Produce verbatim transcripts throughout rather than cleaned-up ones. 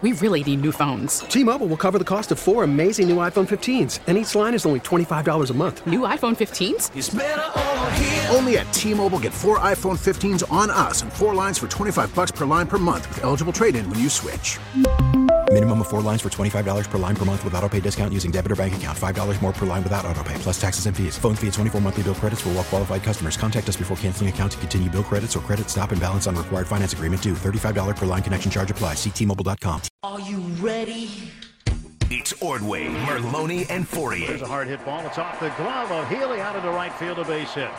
we really need new phones. T-Mobile will cover the cost of four amazing new iPhone fifteens, and each line is only twenty-five dollars a month. New iPhone fifteens? It's better over here. Only at T-Mobile, get four iPhone fifteens on us and four lines for twenty-five dollars per line per month with eligible trade-in when you switch. Minimum of four lines for twenty-five dollars per line per month with autopay discount using debit or bank account. five dollars more per line without autopay, plus taxes and fees. Phone fee at twenty-four monthly bill credits for well-qualified customers. Contact us before canceling account to continue bill credits or credit stop and balance on required finance agreement due. thirty-five dollars per line connection charge applies. See T Mobile dot com. Are you ready? It's Ordway, Merloni, and Fourier. There's a hard hit ball. It's off the glove of Healy out into right field, a base hit.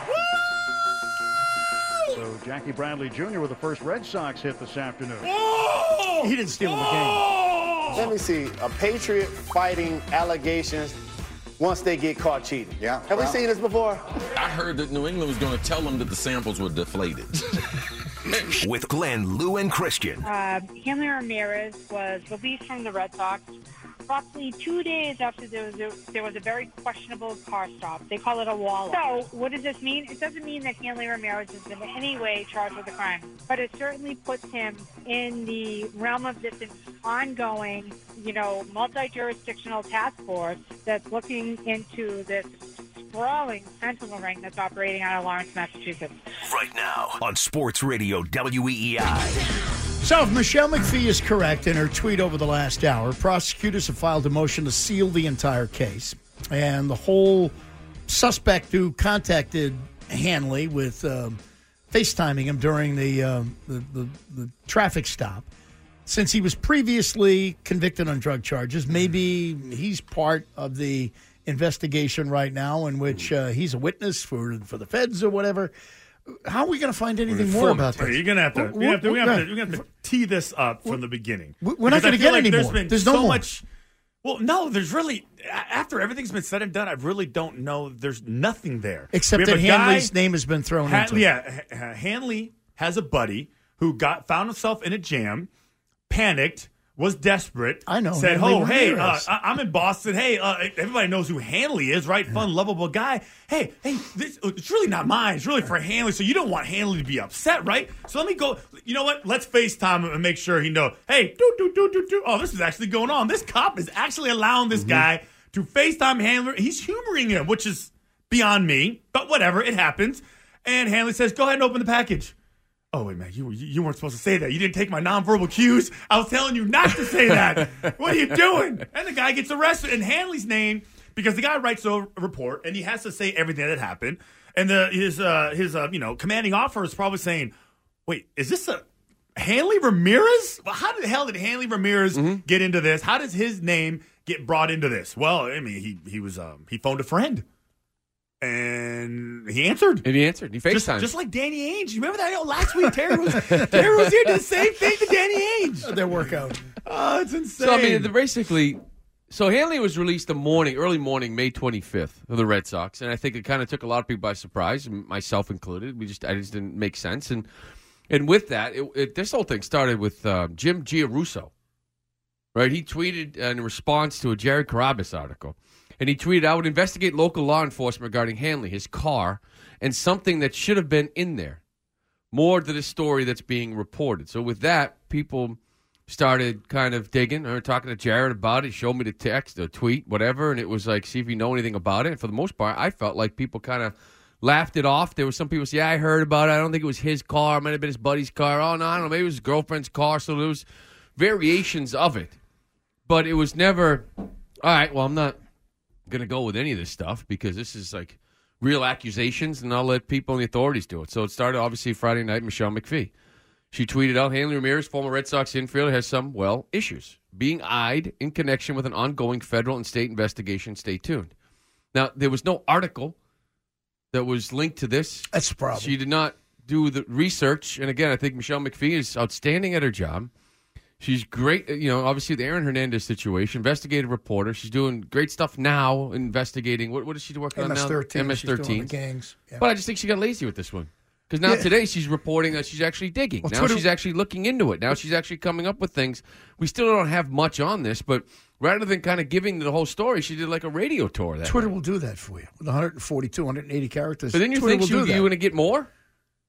So Jackie Bradley Junior with the first Red Sox hit this afternoon. Oh! He didn't steal the game. Oh! Let me see. A Patriot fighting allegations once they get caught cheating. Yeah. Have well, we seen this before? I heard that New England was going to tell them that the samples were deflated. With Glenn, Lou, and Christian. Uh, Hanley Ramirez was released from the Red Sox approximately two days after there was a, there was a very questionable car stop. They call it a wall. So what does this mean? It doesn't mean that Hanley Ramirez has been in any way charged with a crime, but it certainly puts him in the realm of this ongoing, you know, multi-jurisdictional task force that's looking into this sprawling fentanyl ring that's operating out of Lawrence, Massachusetts. Right now on Sports Radio W E E I. So if Michelle McPhee is correct in her tweet over the last hour, prosecutors have filed a motion to seal the entire case. And the whole suspect who contacted Hanley with um, FaceTiming him during the, um, the, the, the traffic stop, since he was previously convicted on drug charges, maybe he's part of the investigation right now in which uh, he's a witness for for the feds or whatever. How are we going to find anything more about this? You're going to have to. We have to. We have to. We have to tee this up from the beginning. We're not going to get like any there's more. Been there's so no more. much. Well, no. There's really after everything's been said and done, I really don't know. There's nothing there except that Hanley's guy, name has been thrown Han, into. Yeah, it. Hanley has a buddy who got found himself in a jam, panicked. Was desperate. I know. Said, "Oh, hey, uh, I'm in Boston. Hey, uh, everybody knows who Hanley is, right? Fun, lovable guy. Hey, hey, this, it's really not mine. It's really for Hanley. So you don't want Hanley to be upset, right? So let me go. You know what? Let's FaceTime him and make sure he knows. Hey, do do do do do. Oh, this is actually going on. This cop is actually allowing this mm-hmm. guy to FaceTime Hanley. He's humoring him, which is beyond me, but whatever. It happens. And Hanley says, "Go ahead and open the package." Oh, wait, man, you, you weren't supposed to say that. You didn't take my nonverbal cues. I was telling you not to say that. What are you doing? And the guy gets arrested. And Hanley's name, because the guy writes a report, and he has to say everything that happened. And the, his, uh, his uh, you know, commanding officer is probably saying, wait, is this a Hanley Ramirez? Well, how the hell did Hanley Ramirez mm-hmm. get into this? How does his name get brought into this? Well, I mean, he he was um, he phoned a friend. And he answered. And he answered. He FaceTimed. Just, just like Danny Ainge. You remember that? I know last week Terry was, Terry was here to do the same thing to Danny Ainge. Their workout. Oh, it's insane. So, I mean, basically, so Hanley was released the morning, early morning, May twenty-fifth of the Red Sox. And I think it kind of took a lot of people by surprise, myself included. We just, I just didn't make sense. And and with that, it, it, this whole thing started with uh, Jim Giarrusso. Right? He tweeted in response to a Jared Carrabis article. And he tweeted, "I would investigate local law enforcement regarding Hanley, his car, and something that should have been in there. More to the story that's being reported." So with that, people started kind of digging or talking to Jared about it. He showed me the text, the tweet, whatever, and it was like, see if you know anything about it. And for the most part, I felt like people kind of laughed it off. There were some people say, yeah, I heard about it. I don't think it was his car. It might have been his buddy's car. Oh, no, I don't know. Maybe it was his girlfriend's car. So there was variations of it. But it was never, all right, well, I'm not going to go with any of this stuff because this is like real accusations, and I'll let people and the authorities do it. So it started, obviously, Friday night, Michelle McPhee. She tweeted out, Hanley Ramirez, former Red Sox infielder, has some, well, issues. Being eyed in connection with an ongoing federal and state investigation. Stay tuned. Now, there was no article that was linked to this. That's the problem. She did not do the research. And again, I think Michelle McPhee is outstanding at her job. She's great, you know, obviously the Aaron Hernandez situation, investigative reporter. She's doing great stuff now, investigating. What what is she working M S on now? thirteen, M S thirteen. She's doing the gangs. Yeah. But I just think she got lazy with this one. Because now Yeah. today she's reporting that she's actually digging. Well, now Twitter- she's actually looking into it. Now she's actually coming up with things. We still don't have much on this, but rather than kind of giving the whole story, she did like a radio tour. That Twitter night. will do that for you with one forty-two, one eighty characters. But then you Twitter think she, will do you're that. going to get more?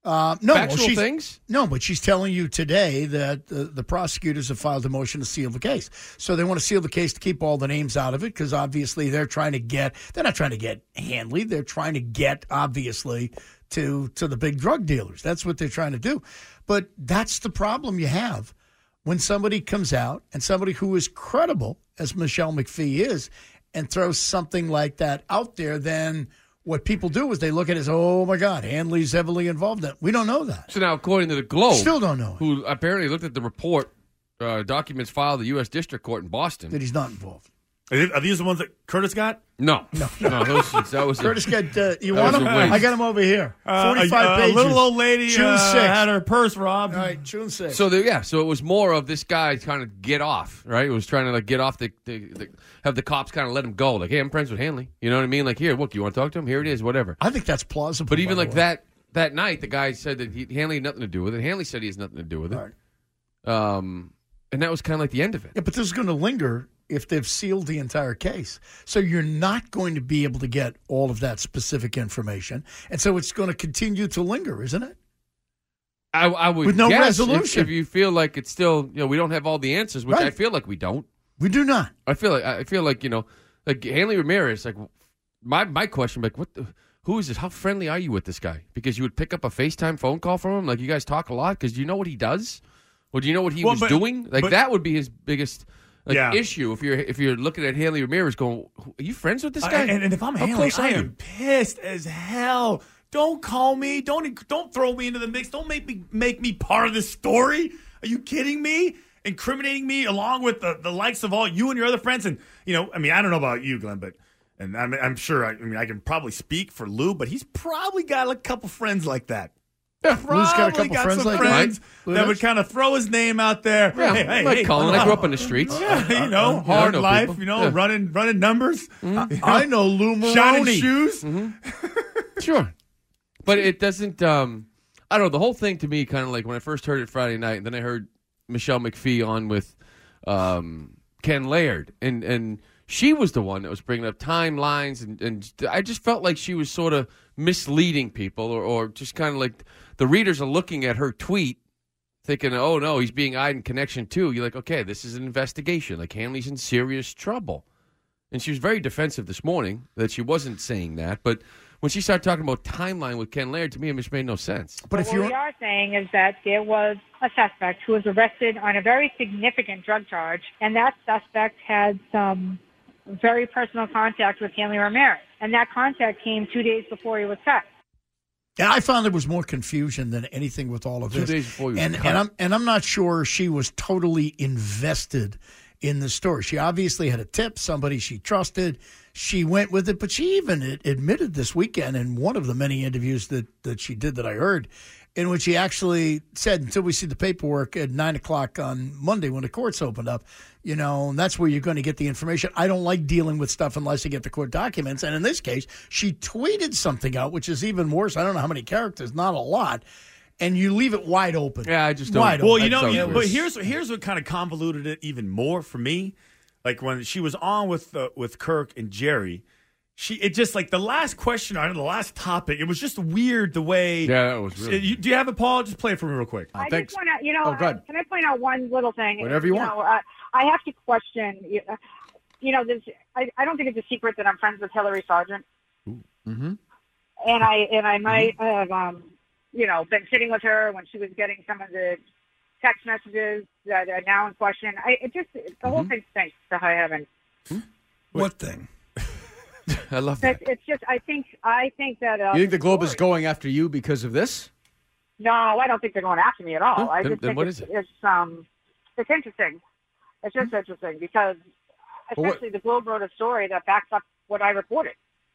Uh, no, Factual well, she's, things? No, but she's telling you today that the, the prosecutors have filed a motion to seal the case. So they want to seal the case to keep all the names out of it because obviously they're trying to get – they're not trying to get Hanley. They're trying to get, obviously, to to the big drug dealers. That's what they're trying to do. But that's the problem you have when somebody comes out and somebody who is credible, as Michelle McPhee is, and throws something like that out there, then – what people do is they look at it as, oh, my God, Hanley's heavily involved in it. We don't know that. So now, according to the Globe, still don't know it. Who apparently looked at the report, uh, documents filed at the U S District Court in Boston. That he's not involved. Are these the ones that Curtis got? No. No. no those, that was Curtis a, got, uh, you want them? I got them over here. Uh, forty-five a, a pages. little old lady June uh, sixth. had her purse robbed. All right, June sixth. So, there, yeah, so it was more of this guy trying to get off, right? It was trying to, like, get off, the, the, the have the cops kind of let him go. Like, hey, I'm friends with Hanley. You know what I mean? Like, here, look, you want to talk to him? Here it is, whatever. I think that's plausible. But even by like the way. that that night, the guy said that he, Hanley had nothing to do with it. Hanley said he has nothing to do with it. Right. Um, and that was kind of like the end of it. Yeah, but this is going to linger if they've sealed the entire case. So you're not going to be able to get all of that specific information. And so it's going to continue to linger, isn't it? I, I would With no guess resolution. If, if you feel like it's still, you know, we don't have all the answers, which Right. I feel like we don't. We do not. I feel like I feel like you know, like Hanley Ramirez. Like my my question, like what, the, who is this? How friendly are you with this guy? Because you would pick up a FaceTime phone call from him. Like you guys talk a lot. Because do you know what he does? Or do you know what he Well, was but- doing? Like but- that would be his biggest. Like, Yeah. issue if you're if you're looking at Hanley Ramirez going, are you friends with this I- guy? and, and if I'm How Hanley, close I are you? am pissed as hell. Don't call me. Don't don't throw me into the mix. Don't make me make me part of this story. Are you kidding me? Incriminating me along with the, the likes of all you and your other friends. And you know, I mean, I don't know about you, Glenn, but and I'm, I'm sure. I, I mean, I can probably speak for Lou, but he's probably got a couple friends like that. Yeah, Probably Lou's got a couple got friends some like friends that. that would kind of throw his name out there. Yeah, hey, hey, like hey, Colin. I grew up on the streets. Yeah, you know, I hard know life. people. You know, Yeah. running running numbers. I, I know Lou Maroney. Shining shoes. Sure. But it doesn't, um, I don't know, the whole thing to me kind of like when I first heard it Friday night, and then I heard Michelle McPhee on with um, Ken Laird, and, and she was the one that was bringing up timelines, and, and I just felt like she was sort of misleading people, or, or just kind of like the readers are looking at her tweet thinking, oh, no, he's being eyed in connection to. You're like, okay, this is an investigation. Like, Hanley's in serious trouble. And she was very defensive this morning that she wasn't saying that, but when she started talking about timeline with Ken Laird, to me, it just made no sense. But if what you're we are saying is that there was a suspect who was arrested on a very significant drug charge, and that suspect had some very personal contact with Hanley Ramirez, and that contact came two days before he was cut. Yeah, I found there was more confusion than anything with all of Two this. days before he was and cut. and I'm and I'm not sure she was totally invested in the story. She obviously had a tip, somebody she trusted. She went with it, but she even admitted this weekend in one of the many interviews that, that she did that I heard, in which she actually said, until we see the paperwork at nine o'clock on Monday when the courts opened up, you know, and that's where you're going to get the information. I don't like dealing with stuff unless I get the court documents. And in this case, she tweeted something out, which is even worse. I don't know how many characters, not a lot. And you leave it wide open. Yeah, I just don't. Wide Well, open. you know, That's you know, so but weird. here's here's what kind of convoluted it even more for me. Like when she was on with uh, with Kirk and Jerry, she it just like the last question on the last topic. It was just weird the way. Yeah, that was really. You, do you have it, Paul? Just play it for me real quick. I thanks. just want to, you know, Oh, go ahead. uh, can I point out one little thing? Whatever you want. Know, uh, I have to question, you- uh, you know, this. I, I don't think it's a secret that I'm friends with Hillary Sargent, Mm-hmm. and I and I might have, um, you know, been sitting with her when she was getting some of the text messages that are now in question. I it just the whole thing stinks to high heaven. What thing? I love that. It's, it's just I think I think that uh, You think the Globe is going after you because of this? No, I don't think they're going after me at all. Huh? I Then- just then think what it's, is it? it's um it's interesting. It's just interesting because But what- essentially the Globe wrote a story that backs up what I reported.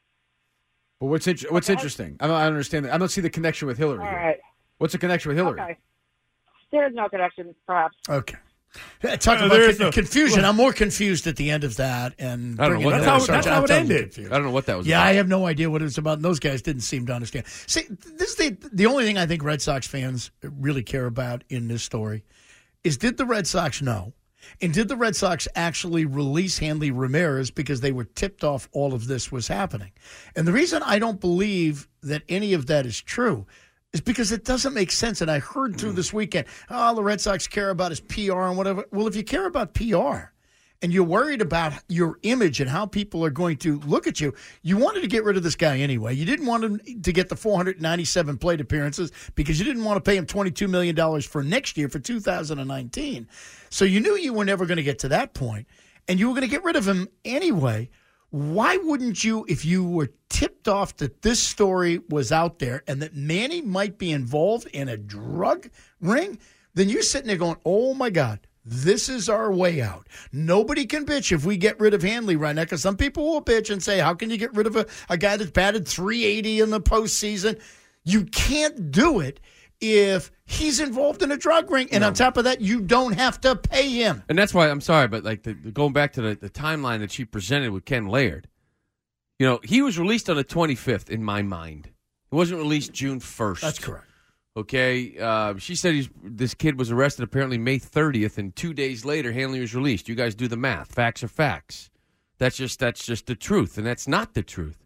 But what's int- what's Okay. interesting? I don't, I don't understand that. I don't see the connection with Hillary. All here. right. What's the connection with Hillary? Okay. There is no connection, perhaps. Okay. Yeah, Talk Uh, about there is con- no- confusion. I'm more confused at the end of that. And I don't know bringing what in that Hillary was. Sargent, That's how I'm it totally ended. confused. I don't know what that was Yeah, about. I have no idea what it was about. And those guys didn't seem to understand. See, this is the the only thing I think Red Sox fans really care about in this story is, did the Red Sox know? And did the Red Sox actually release Hanley Ramirez because they were tipped off all of this was happening? And the reason I don't believe that any of that is true, is because it doesn't make sense. And I heard through this weekend, oh, the Red Sox care about his P R and whatever. Well, if you care about P R and you're worried about your image and how people are going to look at you, you wanted to get rid of this guy anyway. You didn't want him to get the four hundred ninety-seven plate appearances because you didn't want to pay him twenty-two million dollars for next year, for two thousand nineteen. So you knew you were never going to get to that point, and you were going to get rid of him anyway. Why wouldn't you, if you were tipped off that this story was out there and that Manny might be involved in a drug ring, then you're sitting there going, oh, my God, this is our way out. Nobody can bitch if we get rid of Hanley right now, because some people will bitch and say, how can you get rid of a, a guy that's batted three eighty in the postseason? You can't do it if he's involved in a drug ring. And no. on top of that, you don't have to pay him. And that's why, I'm sorry, but like the, going back to the, the timeline that she presented with Ken Laird, you know, he was released on the twenty-fifth in my mind. He wasn't released June first. That's correct. Okay, uh, she said he's, this kid was arrested apparently May thirtieth, and two days later, Hanley was released. You guys do the math. Facts are facts. That's just that's just the truth, and that's not the truth.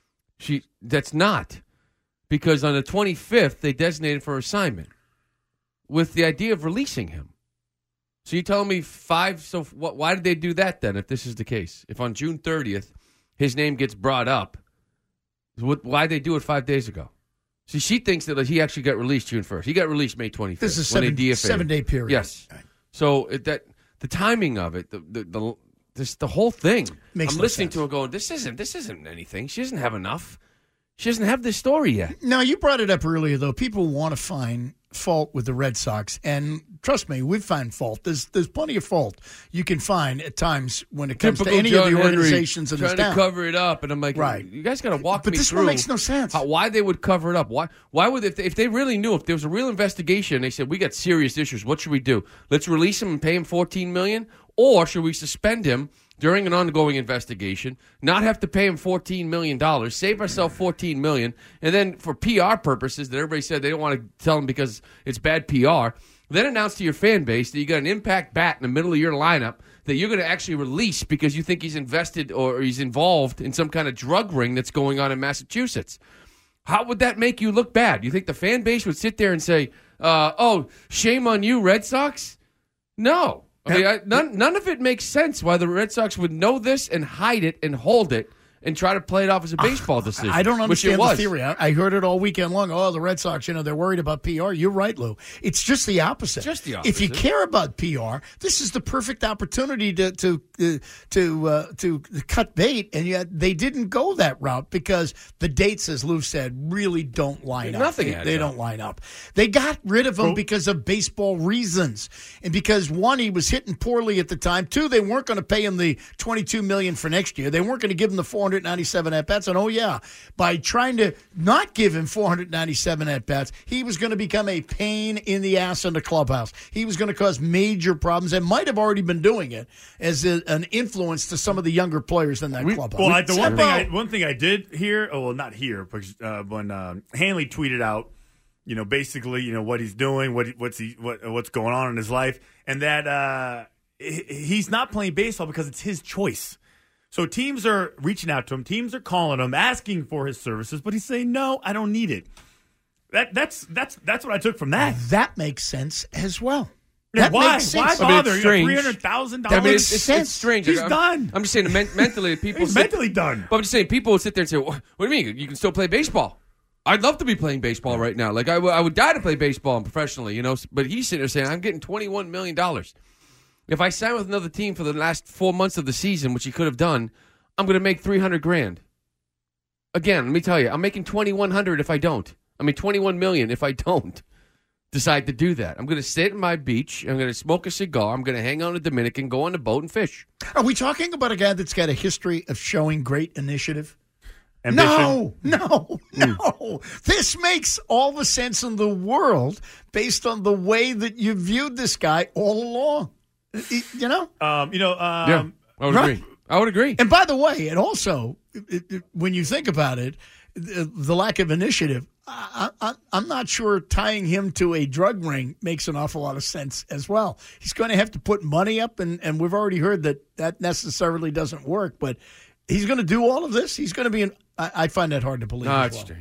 She that's not, because on the twenty-fifth they designated for assignment with the idea of releasing him. So you telling me five? So what? Why did they do that then? If this is the case, if on June thirtieth his name gets brought up, what, why did they do it five days ago? See, she thinks that he actually got released June first. He got released May twenty-fifth. This is a seven, seven-day period. Yes. Right. So it, that the timing of it, the the, the this the whole thing. Makes I'm no listening sense. to her going, this isn't this isn't anything. She doesn't have enough. She doesn't have this story yet. Now, you brought it up earlier, though. People want to find fault with the Red Sox, and trust me, we find fault. There's there's plenty of fault you can find at times when it comes Typical to any John of the Henry organizations in this trying town. to cover it up, and I'm like, right. You guys got to walk but me this through. one makes no sense. How, why they would cover it up? Why? Why would if they, if they really knew, if there was a real investigation, they said we got serious issues. What should we do? Let's release him and pay him fourteen million dollars, or should we suspend him during an ongoing investigation, not have to pay him fourteen million dollars, save ourselves fourteen million dollars, and then for P R purposes that everybody said they don't want to tell him because it's bad P R, then announce to your fan base that you got an impact bat in the middle of your lineup that you're going to actually release because you think he's invested or he's involved in some kind of drug ring that's going on in Massachusetts. How would that make you look bad? You think the fan base would sit there and say, uh, oh, shame on you, Red Sox? No. I mean, I, none, none of it makes sense why the Red Sox would know this and hide it and hold it and try to play it off as a baseball decision. I don't which it understand was. the theory. I, I heard it all weekend long. Oh, the Red Sox, you know, they're worried about P R. You're right, Lou. It's just the opposite. Just the opposite. If you care about P R, this is the perfect opportunity to to uh, to uh, to cut bait, and yet they didn't go that route because the dates, as Lou said, really don't line up. Nothing They, adds they up. don't line up. They got rid of him because of baseball reasons, and because one, he was hitting poorly at the time. Two, they weren't going to pay him the twenty-two million dollars for next year. They weren't going to give him the four hundred ninety-seven at bats. And oh yeah, by trying to not give him four hundred ninety-seven at bats, he was going to become a pain in the ass in the clubhouse. He was going to cause major problems, and might have already been doing it as a, an influence to some of the younger players in that We, clubhouse. well, I, the one Simple. thing, I, one thing I did hear, oh, well, not here, but uh, when uh, Hanley tweeted out, you know, basically, you know, what he's doing, what what's he, what what's going on in his life, and that uh, he- he's not playing baseball because it's his choice. So teams are reaching out to him, teams are calling him, asking for his services, but he's saying, "No, I don't need it." That that's that's that's what I took from that. That makes sense as well. Yeah, That why? makes Why sense. bother? I mean, it's strange. Three hundred thousand I dollars. mean, it's, it's, it's strange. He's I'm, done. I'm just saying, men- mentally, people. He's sit, mentally done. But I'm just saying, people would sit there and say, "What do you mean? You can still play baseball?" I'd love to be playing baseball right now. Like I, w- I would die to play baseball professionally, you know. But he's sitting there saying, "I'm getting twenty-one million dollars. If I sign with another team for the last four months of the season, which he could have done, I'm going to make three hundred grand." Again, let me tell you, I'm making twenty-one hundred if I don't. I mean, twenty-one million if I don't decide to do that. I'm going to sit on my beach. I'm going to smoke a cigar. I'm going to hang on a Dominican, go on the boat, and fish. Are we talking about a guy that's got a history of showing great initiative? Ambition. No, no, no. This makes all the sense in the world based on the way that you viewed this guy all along. You know? Um, you know, um, Yeah, I would right. agree. I would agree. And by the way, it also, it, it, when you think about it, the, the lack of initiative, I, I, I'm not sure tying him to a drug ring makes an awful lot of sense as well. He's going to have to put money up, and, and we've already heard that that necessarily doesn't work, but he's going to do all of this. He's going to be in, I, I find that hard to believe. No, as it's well. strange.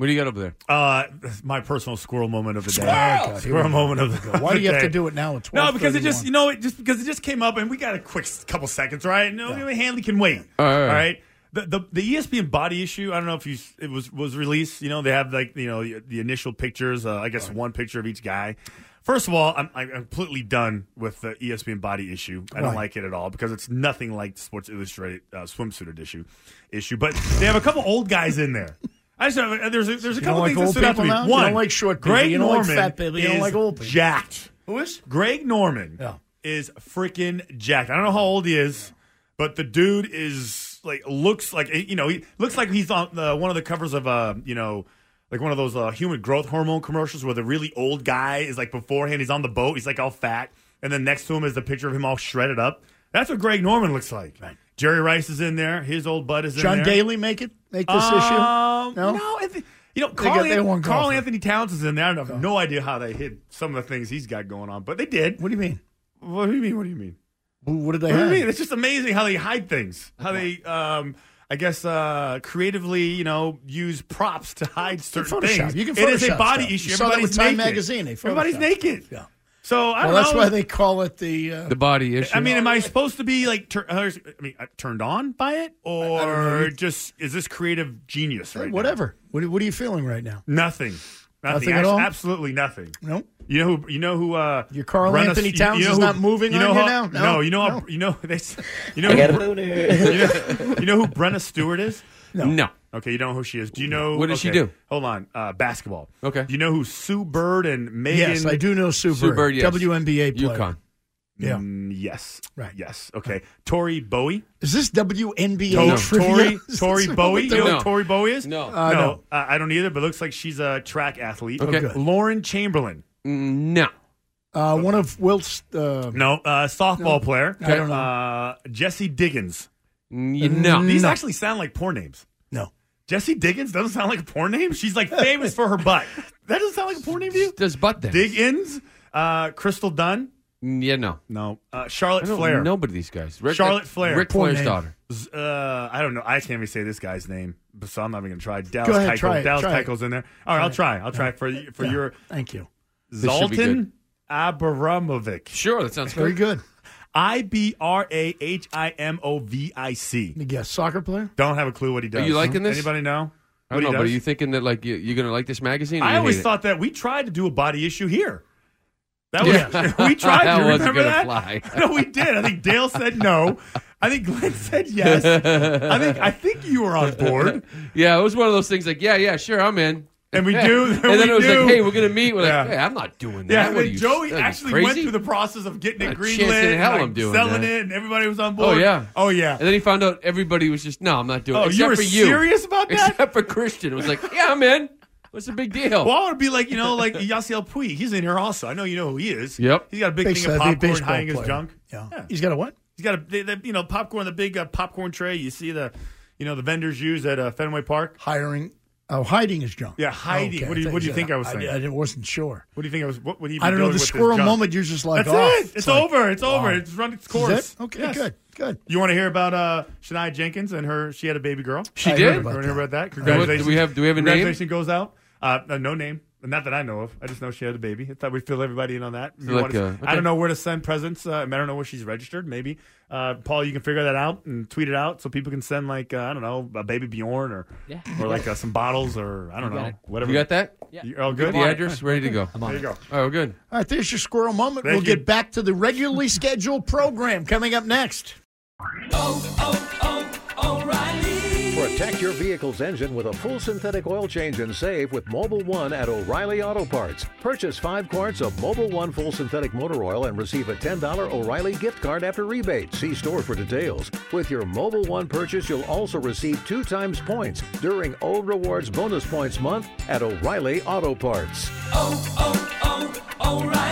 What do you got over there? Uh, my personal squirrel moment of the day. Squirrel! Squirrel moment of the Why do you the have to day. do it now at twelve? No, because it just you know it just because it just came up and we got a quick couple seconds, right? No, yeah. Hanley can wait. All right. All right. All right? The, the the E S P N body issue. I don't know if you it was was released. You know they have like you know the, the initial pictures. Uh, I guess right. one picture of each guy. First of all, I'm, I'm completely done with the E S P N body issue. I don't right. like it at all because it's nothing like the Sports Illustrated uh, swimsuit issue. Issue, but they have a couple old guys in there. I just have, there's a, there's a you couple don't things like that stood out to me. Now? One, you don't like short people. Greg you don't Norman like fat people. You don't like old people. Jacked. Who is? Greg Norman yeah. is freaking jacked. I don't know how old he is, but the dude is like looks like you know he looks like he's on the, one of the covers of uh you know like one of those uh, human growth hormone commercials where the really old guy is like beforehand he's on the boat, he's like all fat, and then next to him is the picture of him all shredded up. That's what Greg Norman looks like. Right. Jerry Rice is in there. His old bud is in John there. John Daly make it make this um, issue? No, no. If, you know, They Carl, got- they An- won't go Carl for it. Anthony Towns is in there. I have no idea how they hid some of the things he's got going on, but they did. What do you mean? What do you mean? What do you mean? What did they What do have? you mean? It's just amazing how they hide things. How they, um, I guess, uh, creatively, you know, use props to hide certain Photoshop. things. You can It is a Photoshop body stuff. issue. You saw that Everybody's with Time naked. magazine. They Everybody's Photoshopped. naked. Yeah. So I Well, don't that's know. why they call it the uh, The body issue. I mean, am I supposed to be like, tur- uh, I mean, uh, turned on by it, I don't or know. just is this creative genius right now? whatever. What, what are you feeling right now? Nothing. Nothing, Nothing at Abs- all? Absolutely nothing. No. You know who? You know who? Uh, Your Carl Brenna- Anthony you- Towns you know is who- not moving you know on you how- now? No, No? you know. How, No. you know they. s- You know. I got who, a boner. you, know you know who Brenna Stewart is? No. No. Okay, you don't know who she is. Do you know? What does she okay, do? Hold on. Uh, basketball. Okay. Do you know who Sue Bird and Megan? Yes, I do know Sue, Sue Bird, Bird, yes. W N B A player. UConn. Yeah. Mm, yes. Right. Yes. Okay. Tori Bowie. Is this W N B A To- trivia? Tori Is Tori this Bowie. what You they're know doing? who Tori Bowie is? No. Uh, no. no. Uh, I don't either. But it looks like she's a track athlete. Okay. good. Lauren Chamberlain. No. Uh, one of Wilt's. Uh, No. Uh, softball No. player. I don't know. Uh, Jesse Diggins. No. These No. actually sound like porn names. no. Jesse Diggins doesn't sound like a porn name. She's like famous for her butt. That doesn't sound like a porn name to you? Does butt then? Diggins. Uh, Crystal Dunn. Yeah, no. No. Uh, I Charlotte don't Flair. know nobody of these guys. Rick, Charlotte Flair. Rick Poor Flair's name. daughter. Z- Uh, I don't know. I can't even say this guy's name, but so I'm not even going to try. Dallas Go ahead, Keuchel. try it, Dallas try it. Keuchel's in there. All right, I'll try. I'll try for for Yeah. your Thank you. should be Zoltan Abramovic. Sure, that sounds Very good. good. I B R A H I M O V I C. Let me guess. Soccer player? Don't have a clue what he does. Are you liking this? Anybody know? I what don't he know, but are does? you thinking that like you, you're going to like this magazine? or I you always hate it? thought that we tried to do a body issue here. That Yeah. was we tried That to wasn't remember gonna that. fly. No, we did. I think Dale said no. I think Glenn said yes. I think I think you were on board. Yeah, it was one of those things like, yeah, yeah, sure, I'm in. And we do. and then we it was do. like, hey, we're going to meet. We're Yeah. like, hey, I'm not doing that. Yeah, What are and you, Joey are you actually crazy? went through the process of getting Not it a chance greenlit, in and, hell like, I'm doing selling that. it, and everybody was on board. Oh, yeah. Oh, yeah. And then he found out everybody was just, no, I'm not doing Oh, it. you Except were for you. serious about that? Except for Christian. It was like, yeah, I'm in. What's the big deal? Well, I want to be like, you know, like Yasiel Puig. He's in here also. I know you know who he is. Yep. He's got a big, Big thing of savvy popcorn baseball hiding his player. junk. Yeah. Yeah. He's got a what? He's got a, they, they, you know, popcorn, the big uh, popcorn tray you see the, you know, the vendors use at uh, Fenway Park. Hiring. Oh, hiding his junk. Yeah, hiding. Okay, What do you- thought what do you said- think I was saying? I, I wasn't sure. What do you think I was, what would he be I don't know. doing The with his squirrel junk? moment, you're just like, That's oh. it. It's like- over. It's over. Wow. It's run its Is course. it? Okay, Yes. good, good. You want to hear about uh, Shania Jenkins and her? She had a baby girl. She I did? heard You about want to hear that. about that? what- do Congratulations. we have- do we have a name? Congratulations goes out. Uh, uh, no name. Not that I know of. I just know she had a baby. I thought we'd fill everybody in on that. You Like, want to- uh, I okay. don't know where to send presents. Uh, I don't know where she's registered. Maybe. Uh, Paul, you can figure that out and tweet it out so people can send, like, uh, I don't know, a baby Bjorn or Yeah. or like uh, some bottles or, I don't You got know, it. whatever. You got that? Yeah. You all Get good? the address, ready to go. There you go. All right, we're good. All right, there's your squirrel moment. Thank we'll you. get back to the regularly scheduled program coming up next. Protect your vehicle's engine with a full synthetic oil change and save with Mobile One at O'Reilly Auto Parts. Purchase five quarts of Mobile One full synthetic motor oil and receive a ten dollars O'Reilly gift card after rebate. See store for details. With your Mobile One purchase, you'll also receive two times points during O Rewards Bonus Points Month at O'Reilly Auto Parts. Oh, oh, oh, O'Reilly.